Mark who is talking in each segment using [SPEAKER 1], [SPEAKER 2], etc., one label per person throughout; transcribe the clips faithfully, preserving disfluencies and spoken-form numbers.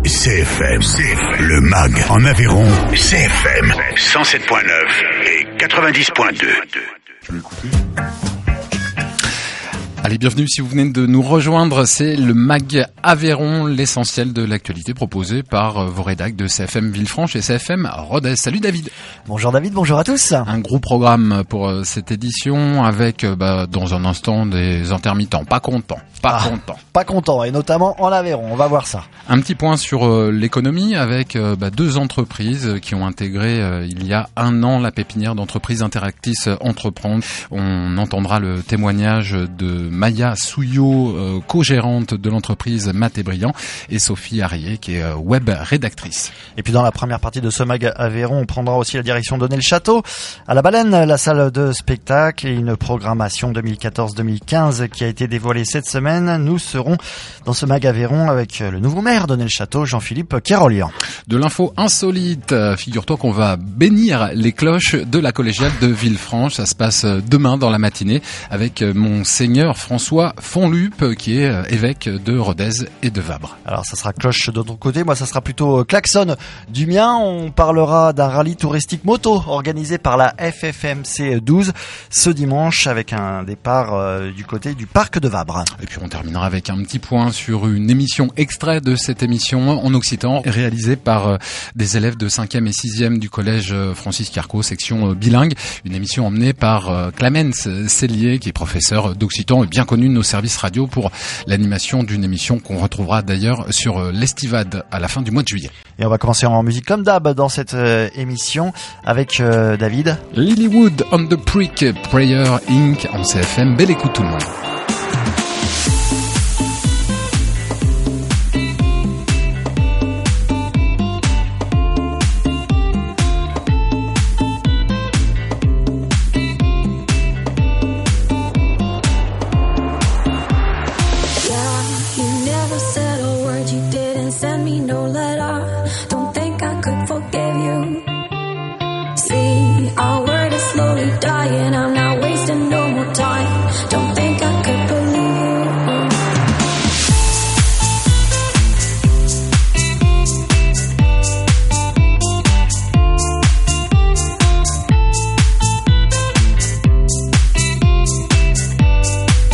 [SPEAKER 1] C F M, C F M, le M A G en Aveyron, C F M cent sept point neuf et quatre-vingt-dix point deux. Je vais écouter.
[SPEAKER 2] Allez, bienvenue si vous venez de nous rejoindre, c'est le M A G Aveyron, l'essentiel de l'actualité proposé par vos rédacs de C F M Villefranche et C F M Rodez. Salut David.
[SPEAKER 3] Bonjour David, bonjour à tous.
[SPEAKER 2] Un gros programme pour cette édition avec bah, dans un instant des intermittents, pas contents, pas ah, contents.
[SPEAKER 3] Pas contents, et notamment en Aveyron, on va voir ça.
[SPEAKER 2] Un petit point sur euh, l'économie avec euh, bah, deux entreprises qui ont intégré euh, il y a un an la pépinière d'entreprise Interactis Entreprendre. On entendra le témoignage de Maya Souillot, euh, co-gérante de l'entreprise Mat et Brillant, et Sophie Harrier, qui est euh, web rédactrice.
[SPEAKER 3] Et puis dans la première partie de ce M A G Aveyron, on prendra aussi la direction d'Onnay-le-Château, à la Baleine, la salle de spectacle, et une programmation deux mille quatorze deux mille quinze qui a été dévoilée cette semaine. Nous serons dans ce M A G Aveyron avec le nouveau maire d'Onnay-le-Château, Jean-Philippe Kerolian.
[SPEAKER 2] De l'info insolite, figure-toi qu'on va bénir les cloches de la collégiale de Villefranche. Ça se passe demain dans la matinée avec Monseigneur François Fonlup, qui est évêque de Rodez et de Vabre.
[SPEAKER 3] Alors ça sera cloche de ton côté, moi ça sera plutôt klaxon du mien. On parlera d'un rallye touristique moto organisé par la F F M C douze ce dimanche avec un départ euh, du côté du parc de Vabre.
[SPEAKER 2] Et puis on terminera avec un petit point sur une émission extrait de cette émission en occitan réalisée par euh, des élèves de cinquième et sixième du collège Francis Carco, section euh, bilingue. Une émission emmenée par euh, Clamence Cellier, qui est professeur d'occitan et bien connu de nos services radio pour l'animation d'une émission qu'on retrouvera d'ailleurs sur euh, l'Estivade à la fin du mois de juillet.
[SPEAKER 3] Et on va commencer en musique comme d'hab dans cette euh, émission avec euh, David.
[SPEAKER 2] Lilywood on the Prick, Prayer Incorporated en C F M. Belle écoute tout le monde.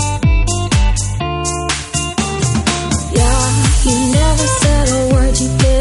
[SPEAKER 4] You never said a word, you did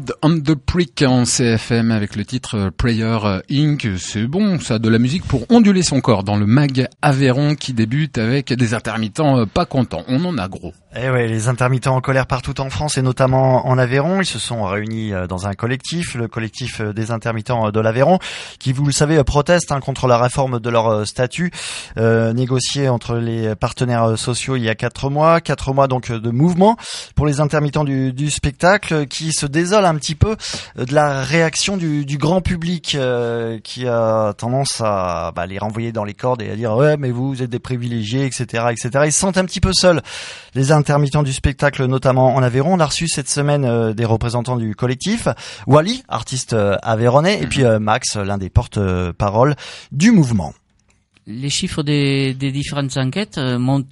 [SPEAKER 2] Blood on the Prick en C F M avec le titre Prayer Incorporated. C'est bon, ça, de la musique pour onduler son corps dans le mag Aveyron qui débute avec des intermittents pas contents. On en a gros.
[SPEAKER 3] Eh ouais, les intermittents en colère partout en France et notamment en Aveyron. Ils se sont réunis dans un collectif, le collectif des intermittents de l'Aveyron, qui, vous le savez, proteste hein, contre la réforme de leur statut euh, négociée entre les partenaires sociaux il y a quatre mois. Quatre mois donc de mouvement pour les intermittents du, du spectacle qui se désolent un petit peu de la réaction du, du grand public euh, qui a tendance à bah, les renvoyer dans les cordes et à dire ouais mais vous, vous êtes des privilégiés, et cetera, et cetera. Ils se sentent un petit peu seuls. Les intermittents du spectacle, notamment en Aveyron. On a reçu cette semaine euh, des représentants du collectif. Wally, artiste euh, aveyronnais, et puis euh, Max, l'un des porte-paroles du mouvement.
[SPEAKER 4] Les chiffres des, des différentes enquêtes euh, montrent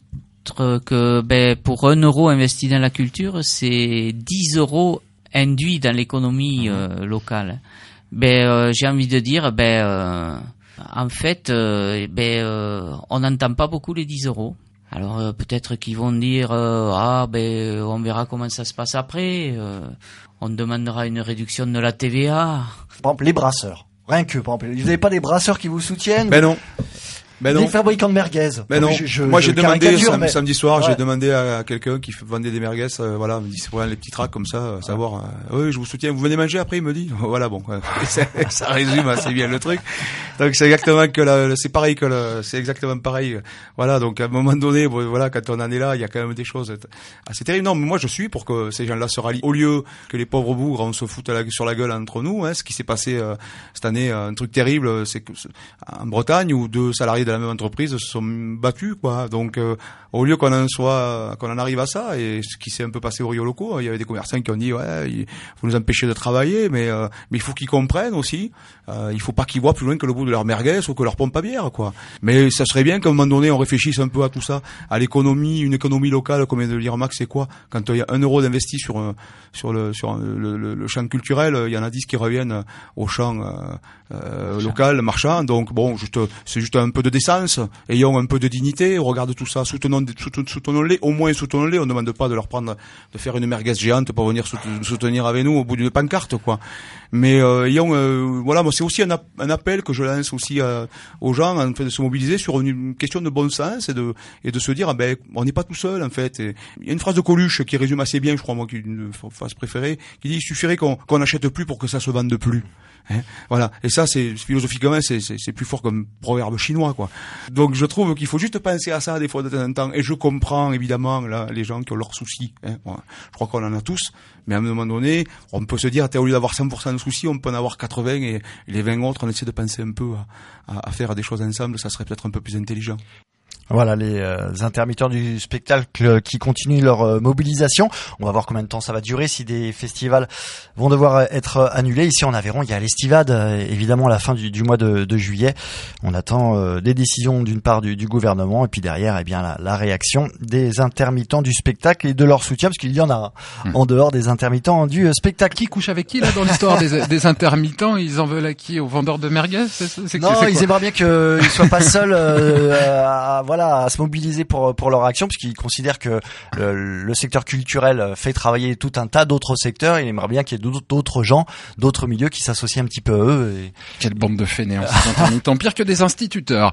[SPEAKER 4] que ben, pour un euro investi dans la culture, c'est dix euros induits dans l'économie euh, locale. Ben, euh, j'ai envie de dire, ben, euh, en fait, euh, ben, euh, on n'entend pas beaucoup les dix euros. Alors euh, peut-être qu'ils vont dire euh, ah ben on verra comment ça se passe après. Euh, on demandera une réduction de la T V A.
[SPEAKER 3] Par exemple les brasseurs, rien que par exemple, vous n'avez pas des brasseurs qui vous soutiennent?
[SPEAKER 5] Ben non. Ben non.
[SPEAKER 3] Les fabricants de merguez.
[SPEAKER 5] Ben non.
[SPEAKER 3] Je, je,
[SPEAKER 5] Moi
[SPEAKER 3] je
[SPEAKER 5] j'ai demandé sam-
[SPEAKER 3] mais...
[SPEAKER 5] samedi soir,
[SPEAKER 3] ouais.
[SPEAKER 5] j'ai demandé à quelqu'un qui vendait des merguez, euh, voilà, il me dit c'est pour les petits tracts comme ça, euh, savoir. Euh, oui, je vous soutiens. Vous venez manger après, il me dit. Voilà, bon, euh, ça, ça résume assez bien le truc. Donc c'est exactement que la, c'est pareil que le, c'est exactement pareil. Voilà, donc à un moment donné, bon, voilà, quand on en est là, il y a quand même des choses assez terribles. Non, mais moi je suis pour que ces gens-là se rallient. Au lieu que les pauvres bougres on se foute la, sur la gueule entre nous, hein, ce qui s'est passé euh, cette année, un truc terrible, c'est que en Bretagne où deux salariés de la même entreprise se sont battus, quoi. Donc euh, au lieu qu'on en soit, qu'on en arrive à ça, et ce qui s'est un peu passé au Rio Loco, il y avait des commerçants qui ont dit ouais, il faut nous empêcher de travailler, mais euh, mais il faut qu'ils comprennent aussi, euh, il faut pas qu'ils voient plus loin que le bout de leur merguez ou que leur pompe à bière, quoi. Mais ça serait bien qu'à un moment donné on réfléchisse un peu à tout ça, à l'économie, une économie locale, comme vient de le dire Max, c'est quoi? Quand il y a un euro d'investi sur un, sur le sur le, le, le champ culturel, il y en a dix qui reviennent au champ euh, euh, local, marchand. Donc bon, juste, c'est juste un peu de décence. Ayons un peu de dignité, on regarde tout ça, soutenons, soutenons-les, au moins soutenons-les, on ne demande pas de leur prendre, de faire une merguez géante pour venir soutenir avec nous au bout d'une pancarte, quoi. Mais euh, ayons, euh, voilà, moi c'est aussi un, ap- un appel que je lance aussi euh, aux gens, en fait, de se mobiliser sur une, une question de bon sens et de et de se dire, ah ben, on n'est pas tout seul en fait. Et il y a une phrase de Coluche qui résume assez bien, je crois moi, qui est une phrase préférée, qui dit il suffirait qu'on qu'on n'achète plus pour que ça se vende plus. Hein, voilà. Et ça, c'est philosophiquement, c'est, c'est, c'est plus fort comme proverbe chinois, quoi. Donc, je trouve qu'il faut juste penser à ça des fois de temps en temps. Et je comprends évidemment là les gens qui ont leurs soucis. Hein. Voilà. Je crois qu'on en a tous. Mais à un moment donné, on peut se dire, au lieu d'avoir cent pour cent de soucis, on peut en avoir quatre-vingts et les vingt autres, on essaie de penser un peu à, à, à faire des choses ensemble. Ça serait peut-être un peu plus intelligent.
[SPEAKER 3] Voilà les euh, intermittents du spectacle qui continuent leur euh, mobilisation. On va voir combien de temps ça va durer, si des festivals vont devoir être annulés. Ici en Aveyron, il y a l'Estivade, euh, évidemment à la fin du, du mois de, de juillet. On attend euh, des décisions d'une part du, du gouvernement et puis derrière, eh bien la, la réaction des intermittents du spectacle et de leur soutien, parce qu'il y en a mmh. en dehors des intermittents du spectacle.
[SPEAKER 2] Qui couche avec qui là dans l'histoire des, des intermittents? Ils en veulent à qui? Aux vendeurs de merguez? c'est, c'est,
[SPEAKER 3] Non,
[SPEAKER 2] c'est
[SPEAKER 3] ils aimeraient bien qu'ils soient pas seuls euh, à, voilà, à se mobiliser pour pour leur action, puisqu'ils considèrent que le, le secteur culturel fait travailler tout un tas d'autres secteurs. Il aimerait bien qu'il y ait d'autres, d'autres gens, d'autres milieux qui s'associent un petit peu à eux. Et...
[SPEAKER 2] Quelle bande de fainéants, ces intermittents, pire que des instituteurs.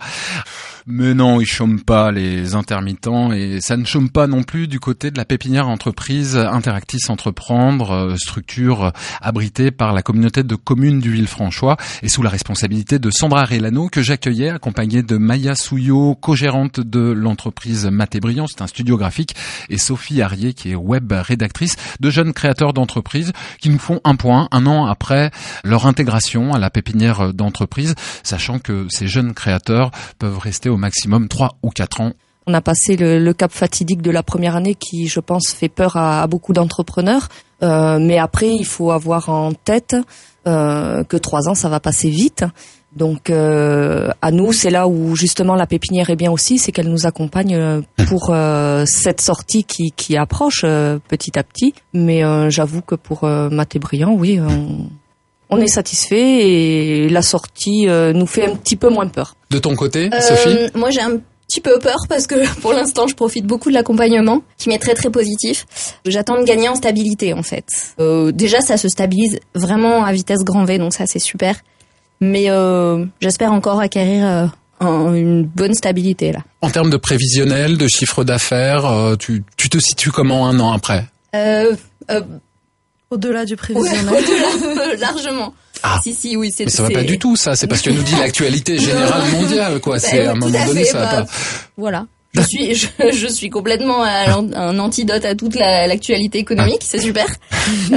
[SPEAKER 2] Mais non, ils chôment pas, les intermittents, et ça ne chôme pas non plus du côté de la pépinière entreprise Interactis Entreprendre, structure abritée par la communauté de communes du Villefranchois et sous la responsabilité de Sandra Relano, que j'accueillais accompagnée de Maya Souillot, co-gérante de l'entreprise Matébriand, c'est un studio graphique, et Sophie Arié, qui est web rédactrice, de jeunes créateurs d'entreprises qui nous font un point un an après leur intégration à la pépinière d'entreprise, sachant que ces jeunes créateurs peuvent rester au maximum trois ou quatre ans.
[SPEAKER 6] On a passé le, le cap fatidique de la première année qui, je pense, fait peur à, à beaucoup d'entrepreneurs. Euh, mais après, il faut avoir en tête euh, que trois ans, ça va passer vite. Donc, euh, à nous, c'est là où justement la pépinière est bien aussi, c'est qu'elle nous accompagne pour euh, cette sortie qui, qui approche euh, petit à petit. Mais euh, j'avoue que pour euh, Matébriand, oui, on, on est satisfait et la sortie euh, nous fait un petit peu moins peur.
[SPEAKER 2] De ton côté,
[SPEAKER 7] euh,
[SPEAKER 2] Sophie?
[SPEAKER 7] Moi, j'ai un petit peu peur parce que pour l'instant je profite beaucoup de l'accompagnement qui m'est très très positif. J'attends de gagner en stabilité en fait. Euh, déjà ça se stabilise vraiment à vitesse grand V donc ça c'est super. Mais euh, j'espère encore acquérir euh, un, une bonne stabilité là.
[SPEAKER 2] En termes de prévisionnel, de chiffre d'affaires, euh, tu, tu te situes comment un an après?
[SPEAKER 7] euh, euh,
[SPEAKER 8] Au-delà du prévisionnel.
[SPEAKER 7] Ouais, au-delà, largement.
[SPEAKER 2] Ah.
[SPEAKER 7] Si, si, oui, c'est,
[SPEAKER 2] mais ça
[SPEAKER 7] c'est...
[SPEAKER 2] va pas du tout, ça. C'est parce que nous dit l'actualité générale mondiale, quoi. C'est,
[SPEAKER 7] ben,
[SPEAKER 2] à un moment
[SPEAKER 7] à
[SPEAKER 2] donné,
[SPEAKER 7] fait,
[SPEAKER 2] ça
[SPEAKER 7] bah,
[SPEAKER 2] va pas.
[SPEAKER 7] Voilà. Je suis, je, je suis complètement un, un antidote à toute la, l'actualité économique. C'est super. Euh,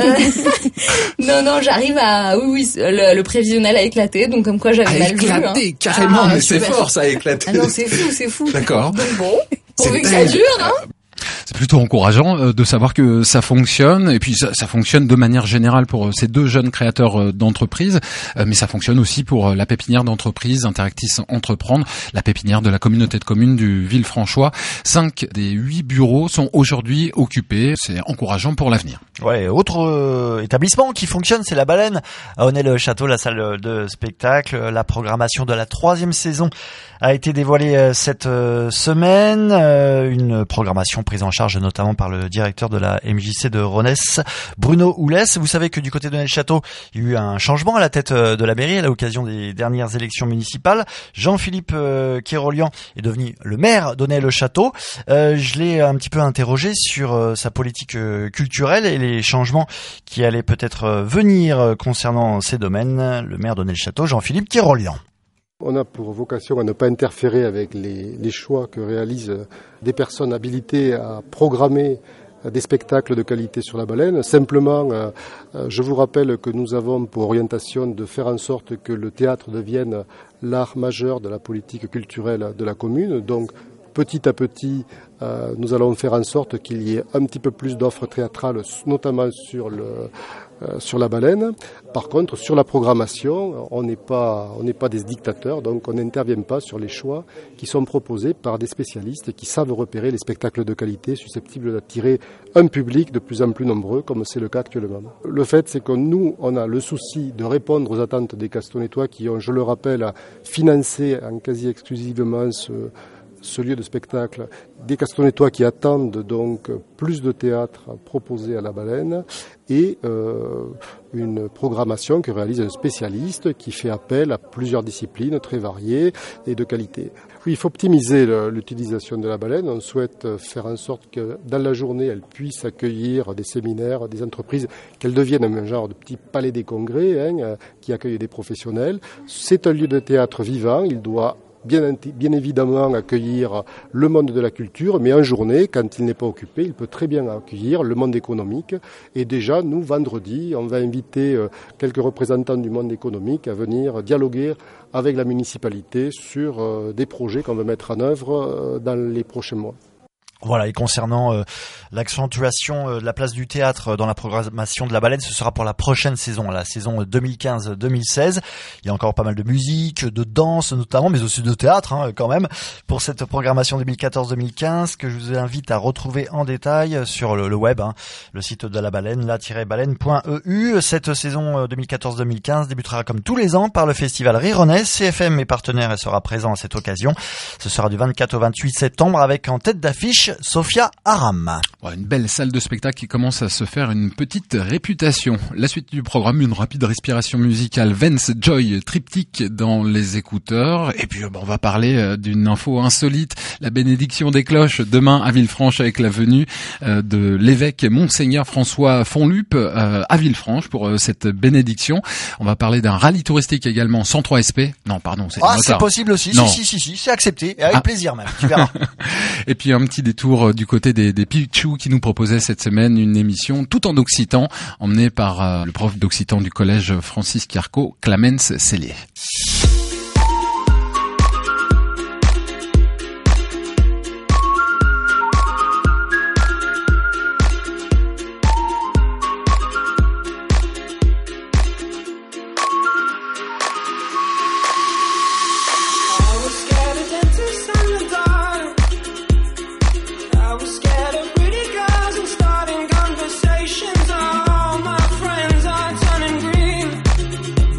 [SPEAKER 7] non, non, j'arrive à, oui, oui, le, le prévisionnel a éclaté. Donc, comme quoi j'avais
[SPEAKER 2] a
[SPEAKER 7] mal
[SPEAKER 2] éclaté,
[SPEAKER 7] vu. Hein.
[SPEAKER 2] Carrément,
[SPEAKER 7] ah,
[SPEAKER 2] mais
[SPEAKER 7] super.
[SPEAKER 2] c'est fort, ça a éclaté.
[SPEAKER 7] Ah non, c'est fou, c'est fou.
[SPEAKER 2] D'accord.
[SPEAKER 7] Donc bon, pourvu
[SPEAKER 2] C'est
[SPEAKER 7] que ça
[SPEAKER 2] dingue.
[SPEAKER 7] dure, hein.
[SPEAKER 2] C'est plutôt encourageant euh, de savoir que ça fonctionne et puis ça, ça fonctionne de manière générale pour euh, ces deux jeunes créateurs euh, d'entreprises, euh, mais ça fonctionne aussi pour euh, la pépinière d'entreprise Interactis Entreprendre, la pépinière de la communauté de communes du Villefranchois. Cinq des huit bureaux sont aujourd'hui occupés. C'est encourageant pour l'avenir.
[SPEAKER 3] Ouais, autre euh, établissement qui fonctionne, c'est la Baleine à Aunay-le-Château, la salle de spectacle. La programmation de la troisième saison a été dévoilée euh, cette euh, semaine. Euh, une programmation prise en charge notamment par le directeur de la M J C de Ronesse, Bruno Oulès. Vous savez que du côté d'Aunay-le-Château, il y a eu un changement à la tête euh, de la mairie à l'occasion des dernières élections municipales. Jean-Philippe euh, Kérolian est devenu le maire d'Aunay-le-Château. Euh, je l'ai un petit peu interrogé sur euh, sa politique euh, culturelle et les changements qui allaient peut-être euh, venir euh, concernant ces domaines. Le maire d'Aunay-le-Château, Jean-Philippe Kérolian.
[SPEAKER 9] On a pour vocation à ne pas interférer avec les, les choix que réalisent des personnes habilitées à programmer des spectacles de qualité sur la Baleine. Simplement, euh, je vous rappelle que nous avons pour orientation de faire en sorte que le théâtre devienne l'art majeur de la politique culturelle de la commune. Donc, petit à petit, euh, nous allons faire en sorte qu'il y ait un petit peu plus d'offres théâtrales, notamment sur le euh, sur la Baleine. Par contre, sur la programmation, on n'est pas on n'est pas des dictateurs, donc on n'intervient pas sur les choix qui sont proposés par des spécialistes qui savent repérer les spectacles de qualité susceptibles d'attirer un public de plus en plus nombreux, comme c'est le cas actuellement. Le fait, c'est que nous, on a le souci de répondre aux attentes des Castonetois qui ont, je le rappelle, financé en quasi exclusivement ce ce lieu de spectacle, des Castonetois qui attendent donc plus de théâtre proposé à la Baleine et euh, une programmation que réalise un spécialiste qui fait appel à plusieurs disciplines très variées et de qualité. Oui, il faut optimiser le, l'utilisation de la Baleine. On souhaite faire en sorte que dans la journée, elle puisse accueillir des séminaires, des entreprises, qu'elle devienne un genre de petit palais des congrès hein, qui accueille des professionnels. C'est un lieu de théâtre vivant, il doit Bien, bien évidemment accueillir le monde de la culture, mais en journée, quand il n'est pas occupé, il peut très bien accueillir le monde économique. Et déjà, nous, vendredi, on va inviter quelques représentants du monde économique à venir dialoguer avec la municipalité sur des projets qu'on veut mettre en œuvre dans les prochains mois.
[SPEAKER 3] Voilà, et concernant euh, l'accentuation euh, de la place du théâtre dans la programmation de la Baleine, ce sera pour la prochaine saison, la saison deux mille quinze deux mille seize. Il y a encore pas mal de musique, de danse notamment, mais aussi de théâtre hein, quand même, pour cette programmation deux mille quatorze deux mille quinze que je vous invite à retrouver en détail sur le, le web, hein, le site de la Baleine, la tiret baleine point e u. Cette saison deux mille quatorze deux mille quinze débutera comme tous les ans par le festival Rironais. C F M est partenaire et sera présent à cette occasion. Ce sera du vingt-quatre au vingt-huit septembre avec en tête d'affiche Sophia Aram.
[SPEAKER 2] Ouais, une belle salle de spectacle qui commence à se faire une petite réputation. La suite du programme, une rapide respiration musicale Vance Joy triptyque dans les écouteurs. Et puis bon, on va parler d'une info insolite, la bénédiction des cloches demain à Villefranche avec la venue de l'évêque Monseigneur François Fonlup à Villefranche pour cette bénédiction. On va parler d'un rallye touristique également cent trois S P. Non, pardon, c'est
[SPEAKER 3] Ah, c'est possible aussi.
[SPEAKER 2] Non.
[SPEAKER 3] Si, si, si, si, c'est accepté. Et avec
[SPEAKER 2] ah.
[SPEAKER 3] plaisir même. Tu verras.
[SPEAKER 2] Et puis un petit détour du côté des, des Pichou qui nous proposait cette semaine une émission tout en occitan, emmenée par euh, le prof d'occitan du collège Francis Carco, Clamence Cellier.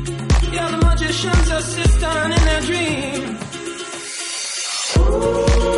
[SPEAKER 10] Magicians assist in their dream. Ooh.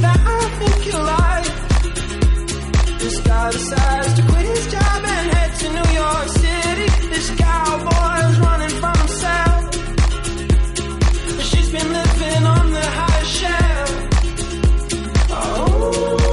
[SPEAKER 10] that I think you like. This guy decides to quit his job and head to New York City. This cowboy's running from himself. She's been living on the high shelf. Oh.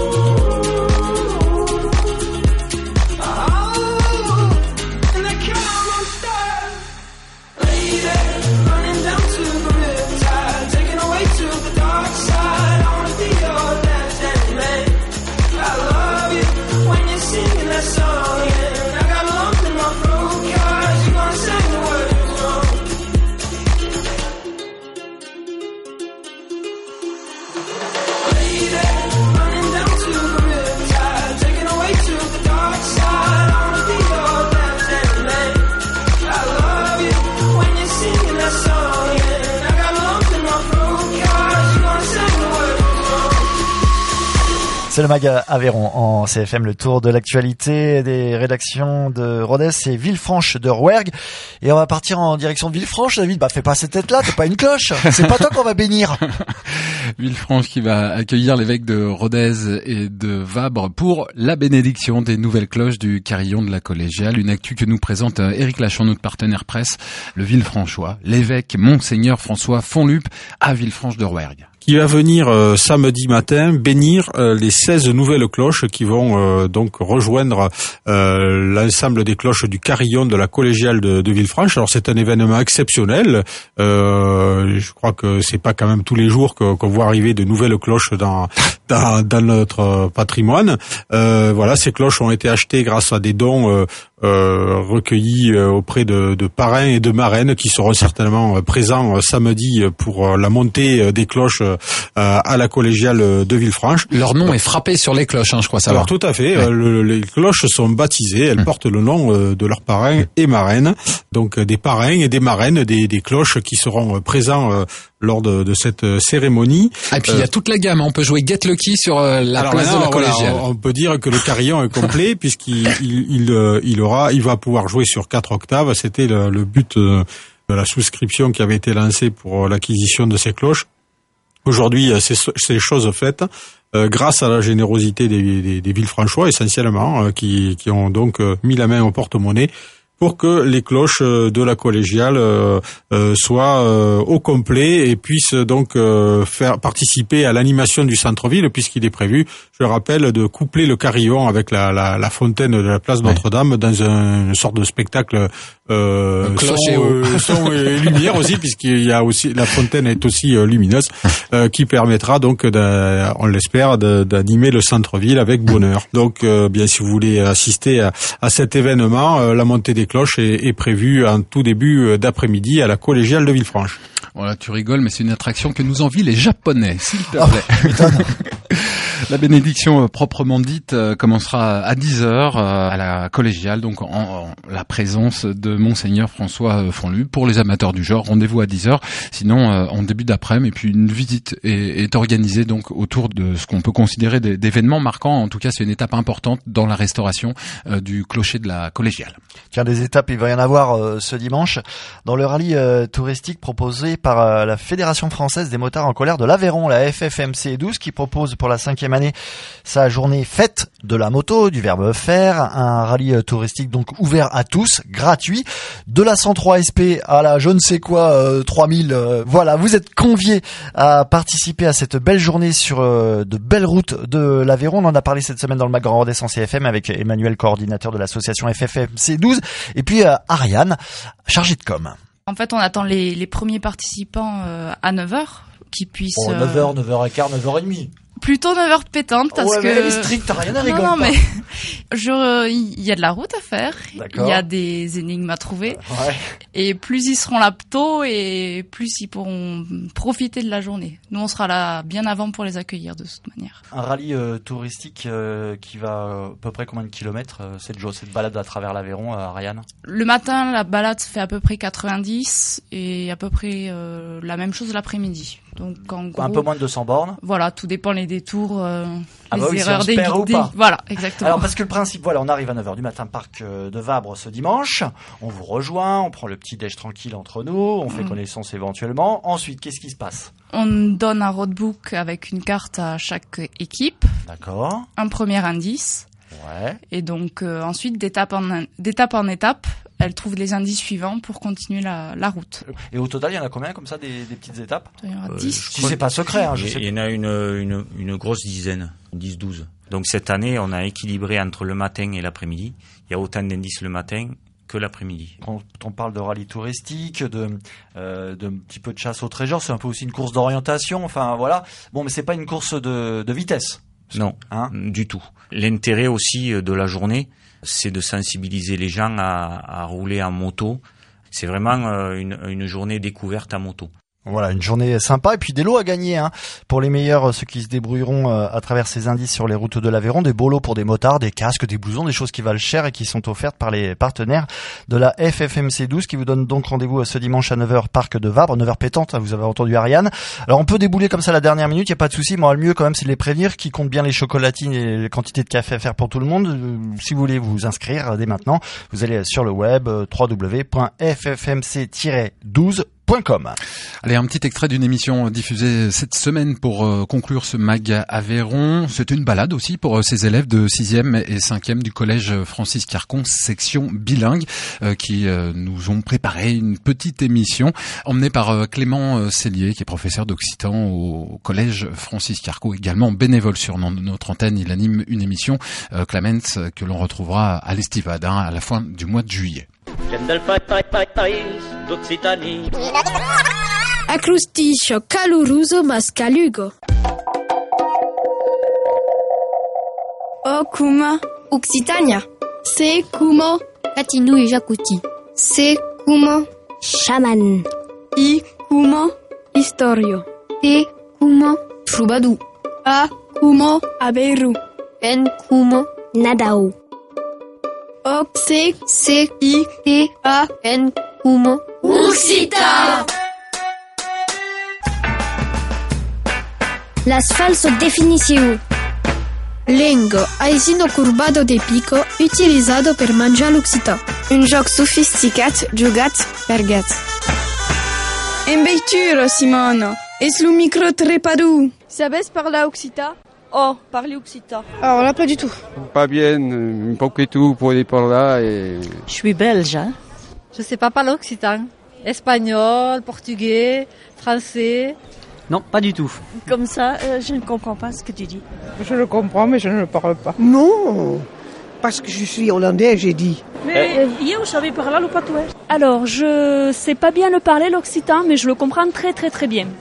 [SPEAKER 3] C'est le Mag Aveyron en C F M, le tour de l'actualité des rédactions de Rodez et Villefranche de Rouergue. Et on va partir en direction de Villefranche, David. Bah, fais pas cette tête-là, t'es pas une cloche. C'est pas toi qu'on va bénir.
[SPEAKER 2] Villefranche qui va accueillir l'évêque de Rodez et de Vabre pour la bénédiction des nouvelles cloches du carillon de la collégiale. Une actu que nous présente Éric Lachon, notre partenaire presse, le Villefranchois, l'évêque Monseigneur François Fonlup à Villefranche de Rouergue.
[SPEAKER 11] Qui va venir euh, samedi matin bénir euh, les seize nouvelles cloches qui vont euh, donc rejoindre euh, l'ensemble des cloches du carillon de la collégiale de, de Villefranche. Alors c'est un événement exceptionnel. Euh, je crois que c'est pas quand même tous les jours que, qu'on voit arriver de nouvelles cloches dans dans, dans notre patrimoine. Euh, voilà, ces cloches ont été achetées grâce à des dons euh, euh, recueillis euh, auprès de, de parrains et de marraines qui seront certainement euh, présents euh, samedi pour euh, la montée euh, des cloches euh, à la collégiale de Villefranche.
[SPEAKER 2] Leur nom est frappé sur les cloches, hein, je crois savoir.
[SPEAKER 11] Alors tout à fait.
[SPEAKER 2] Ouais.
[SPEAKER 11] Euh, le, les cloches sont baptisées, elles mmh. portent le nom euh, de leurs parrains et marraines. Donc euh, des parrains et des marraines, des, des cloches qui seront euh, présents euh, lors de, de cette cérémonie.
[SPEAKER 2] Ah, et puis il euh, y a toute la gamme, hein. On peut jouer Get Lucky sur euh, la place là, de la collégiale.
[SPEAKER 11] Voilà, on peut dire que le carillon est complet puisqu'il il, il, euh, il aura, il va pouvoir jouer sur quatre octaves. C'était le, le but euh, de la souscription qui avait été lancée pour l'acquisition de ces cloches. Aujourd'hui, c'est, c'est chose faite euh, grâce à la générosité des, des, des Villefranchois essentiellement, euh, qui, qui ont donc euh, mis la main au porte-monnaie pour que les cloches de la collégiale euh, euh, soient euh, au complet et puissent donc euh, faire participer à l'animation du centre-ville, puisqu'il est prévu, je le rappelle, de coupler le carillon avec la, la, la fontaine de la place Notre-Dame dans un, une sorte de spectacle euh, son, euh, son et lumière aussi, puisqu'il y a aussi la fontaine est aussi euh, lumineuse, euh, qui permettra donc, de, on l'espère, de, d'animer le centre-ville avec bonheur. Donc, euh, bien si vous voulez assister à, à cet événement, euh, la montée des cloche est, est prévue en tout début d'après-midi à la collégiale de Villefranche.
[SPEAKER 2] Voilà, tu rigoles, mais c'est une attraction que nous envient les Japonais, s'il te plaît. Oh, la bénédiction euh, proprement dite euh, commencera à dix heures euh, à la collégiale, donc en, en la présence de Monseigneur François euh, Fonlup. Pour les amateurs du genre, rendez-vous à dix heures. Sinon, euh, en début d'après-midi, et puis une visite est, est organisée donc autour de ce qu'on peut considérer des, d'événements marquants. En tout cas, c'est une étape importante dans la restauration euh, du clocher de la collégiale.
[SPEAKER 3] Tiens, des étapes, il va y en avoir euh, ce dimanche dans le rallye euh, touristique proposé par euh, la Fédération française des motards en colère de l'Aveyron, la F F M C douze, qui propose pour la cinquième année sa journée fête de la moto, du verbe faire, un rallye euh, touristique donc ouvert à tous, gratuit, de la cent trois S P à la je ne sais quoi euh, trois mille. Euh, voilà, vous êtes conviés à participer à cette belle journée sur euh, de belles routes de l'Aveyron. On en a parlé cette semaine dans le Mag Grand Rodez en C F M avec Emmanuel, coordinateur de l'association F F M C douze, et puis euh, Ariane, chargée de com.
[SPEAKER 12] En fait, on attend les, les premiers participants euh, à neuf heures qui puissent...
[SPEAKER 3] Oh, neuf heures, neuf heures quinze, neuf heures trente.
[SPEAKER 12] Plutôt neuf heures pétantes parce
[SPEAKER 3] ouais,
[SPEAKER 12] que...
[SPEAKER 3] Ouais, mais elle est stricte, t'as rien à rigoler.
[SPEAKER 12] Non, non, mais il y a de la route à faire. Il y a des énigmes à trouver.
[SPEAKER 3] Ouais.
[SPEAKER 12] Et plus ils seront là tôt et plus ils pourront profiter de la journée. Nous, on sera là bien avant pour les accueillir de toute manière.
[SPEAKER 3] Un rallye euh, touristique euh, qui va euh, à peu près combien de kilomètres euh, cette, cette balade à travers l'Aveyron, euh, Ariane?
[SPEAKER 12] Le matin, la balade se fait à peu près quatre-vingt-dix et à peu près euh, la même chose l'après-midi. Donc en gros,
[SPEAKER 3] un peu moins de deux cents bornes.
[SPEAKER 12] Voilà, tout dépend les détours, euh,
[SPEAKER 3] ah
[SPEAKER 12] les
[SPEAKER 3] bah oui,
[SPEAKER 12] erreurs
[SPEAKER 3] si
[SPEAKER 12] des
[SPEAKER 3] guidés.
[SPEAKER 12] Voilà, exactement.
[SPEAKER 3] Alors parce que le principe, voilà, on arrive à neuf heures du matin, parc de Vabre ce dimanche. On vous rejoint, on prend le petit déj tranquille entre nous, on fait mmh. connaissance éventuellement. Ensuite, qu'est-ce qui se passe?
[SPEAKER 12] On donne un roadbook avec une carte à chaque équipe.
[SPEAKER 3] D'accord.
[SPEAKER 12] Un premier indice.
[SPEAKER 3] Ouais.
[SPEAKER 12] Et donc euh, ensuite, d'étape en d'étape en étape, elle trouve les indices suivants pour continuer la, la route.
[SPEAKER 3] Et au total, il y en a combien comme ça, des, des petites étapes?
[SPEAKER 12] Il y en a
[SPEAKER 13] euh,
[SPEAKER 12] dix.
[SPEAKER 3] Si c'est pas secret, hein, je sais.
[SPEAKER 13] Il y en a une, une, une grosse dizaine, dix douze. Donc cette année, on a équilibré entre le matin et l'après-midi. Il y a autant d'indices le matin que l'après-midi.
[SPEAKER 3] Quand on parle de rallye touristique, de euh, d'un petit peu de chasse au trésor, c'est un peu aussi une course d'orientation. Enfin voilà. Bon, mais c'est pas une course de, de vitesse.
[SPEAKER 13] Non, hein du tout. L'intérêt aussi de la journée, c'est de sensibiliser les gens à, à rouler en moto. C'est vraiment une, une journée découverte à moto.
[SPEAKER 3] Voilà, une journée sympa et puis des lots à gagner hein. Pour les meilleurs, ceux qui se débrouilleront euh, à travers ces indices sur les routes de l'Aveyron, des beaux lots pour des motards, des casques, des blousons, des choses qui valent cher et qui sont offertes par les partenaires de la F F M C douze qui vous donne donc rendez-vous ce dimanche à neuf heures parc de Vabre, neuf heures pétante, vous avez entendu Ariane. Alors on peut débouler comme ça la dernière minute, il y a pas de souci, mais le mieux quand même c'est de les prévenir, qui compte bien les chocolatines et les quantités de café à faire pour tout le monde. Euh, si vous voulez vous inscrire dès maintenant, vous allez sur le web euh, w w w point f f m c tiret douze point com.
[SPEAKER 2] Allez, un petit extrait d'une émission diffusée cette semaine pour euh, conclure ce mag Aveyron. C'est une balade aussi pour euh, ces élèves de sixième et cinquième du collège Francis Carcon, section bilingue, euh, qui euh, nous ont préparé une petite émission emmenée par euh, Clément euh, Cellier, qui est professeur d'occitan au collège Francis Carcon, également bénévole sur notre antenne. Il anime une émission, euh, Clamence, que l'on retrouvera à l'Estivade, hein, à la fin du mois de juillet.
[SPEAKER 14] Acrusticcio caluroso mascalugo.
[SPEAKER 15] O kuma
[SPEAKER 14] Occitania.
[SPEAKER 15] Se kuma
[SPEAKER 14] Catinu et Jacouti.
[SPEAKER 15] Se kuma
[SPEAKER 14] Chaman.
[SPEAKER 15] I kuma
[SPEAKER 14] Historio.
[SPEAKER 15] Te kuma
[SPEAKER 14] Troubadou.
[SPEAKER 15] A kuma Aveyron.
[SPEAKER 14] En kuma Nadao.
[SPEAKER 15] O se
[SPEAKER 14] Se
[SPEAKER 15] I
[SPEAKER 14] Te
[SPEAKER 15] A
[SPEAKER 14] En kuma
[SPEAKER 15] Occita.
[SPEAKER 14] Las falso definitiu.
[SPEAKER 15] Lengo aisino curvado de pico utilizado per mangiare l'occità.
[SPEAKER 14] Un joc sofisticat jugat per gat.
[SPEAKER 15] En veitura, Simone. Es lo micro trepadou.
[SPEAKER 16] Sabes parler occitan? Oh, parler occitan.
[SPEAKER 17] Alors là, pas du tout. Pas bien, un poquito pour aller par là et...
[SPEAKER 18] Je suis belge, hein. Je sais pas parler occitan. Espagnol, portugais, français...
[SPEAKER 19] Non, pas du tout.
[SPEAKER 18] Comme ça, euh, je ne comprends pas ce que tu dis.
[SPEAKER 17] Je le comprends, mais je ne le parle pas.
[SPEAKER 20] Non, parce que je suis hollandais, j'ai dit.
[SPEAKER 16] Mais euh, hier, vous savez parler le patois? Alors, je sais pas bien le parler, l'occitan, mais je le comprends très très très bien.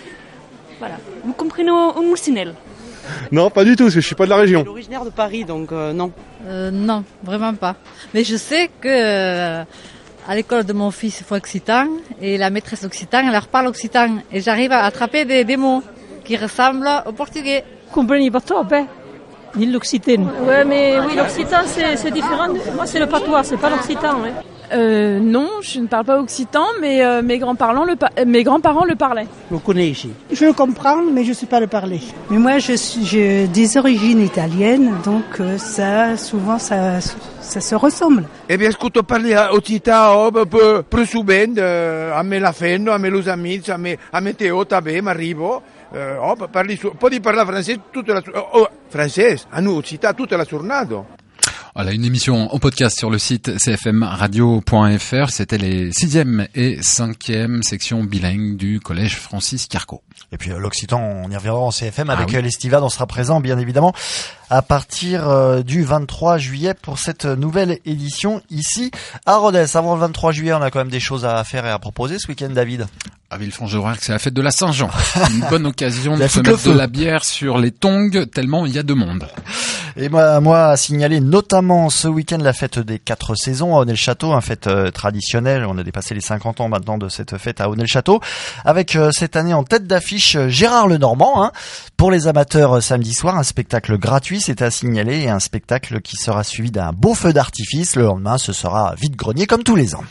[SPEAKER 16] Voilà. Vous comprenez un moussinel?
[SPEAKER 17] Non, pas du tout, parce que je suis pas de la région.
[SPEAKER 19] Je suis originaire de Paris, donc euh, non.
[SPEAKER 18] Euh, non, vraiment pas. Mais je sais que... Euh, à l'école de mon fils, il faut occitan, et la maîtresse occitan, elle leur parle occitan, et j'arrive à attraper des, des mots qui ressemblent au portugais.
[SPEAKER 16] Comprenez pas trop, ben? Ni l'occitane. Ouais, mais oui, l'occitan, c'est, c'est différent. Moi, c'est le patois, c'est pas l'occitan, ouais.
[SPEAKER 21] Euh, non, je ne parle pas occitan, mais euh, mes grands-parents le, pa- mes grands-parents le parlaient.
[SPEAKER 20] Vous connaissez?
[SPEAKER 22] Je le comprends, mais je ne sais pas le parler.
[SPEAKER 23] Mais moi, je suis j'ai des origines italiennes, donc euh, ça, souvent, ça, ça se ressemble.
[SPEAKER 24] Eh bien, scuto parli occitan oh, più subendo, a me la fendo, a me los amici, a me, a me teo, tabe, m'arrivo. Euh, oh, parli, poi parla français toute la, oh, oh, français, a nous, occitan toute la journée.
[SPEAKER 2] Voilà, une émission en podcast sur le site c f m radio point f r. C'était les sixième et cinquième sections bilingues du collège Francis Carcon.
[SPEAKER 3] Et puis euh, l'Occitan, on y reviendra en C F M avec
[SPEAKER 2] ah oui.
[SPEAKER 3] l'Estivade, on sera présent bien évidemment à partir euh, du vingt-trois juillet pour cette nouvelle édition ici à Rodez. Avant le vingt-trois juillet, on a quand même des choses à faire et à proposer ce week-end, David.
[SPEAKER 2] À Villefranche-de-Rouergue, c'est la fête de la Saint-Jean. Une bonne occasion de se mettre de la bière sur les tongs, tellement il y a de monde.
[SPEAKER 3] Et moi, moi, à signaler notamment ce week-end la fête des quatre saisons à Aunay-le-Château, une fête euh, traditionnelle. On a dépassé les cinquante ans maintenant de cette fête à Aunay-le-Château, avec euh, cette année en tête d'affiche Gérard Lenormand. Hein. Pour les amateurs, euh, samedi soir, un spectacle gratuit, c'est à signaler, et un spectacle qui sera suivi d'un beau feu d'artifice. Le lendemain, ce sera vide-grenier comme tous les ans.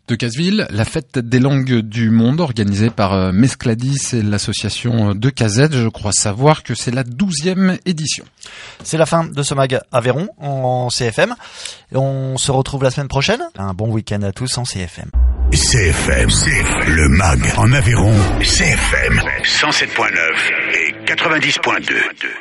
[SPEAKER 2] De Casseville, la fête des langues du monde organisée par Mescladis et l'association de Cazette. Je crois savoir que c'est la douzième édition.
[SPEAKER 3] C'est la fin de ce mag Aveyron en C F M. Et on se retrouve la semaine prochaine. Un bon week-end à tous en C F M.
[SPEAKER 1] C F M, le mag en Aveyron, C F M cent sept point neuf et quatre-vingt-dix point deux.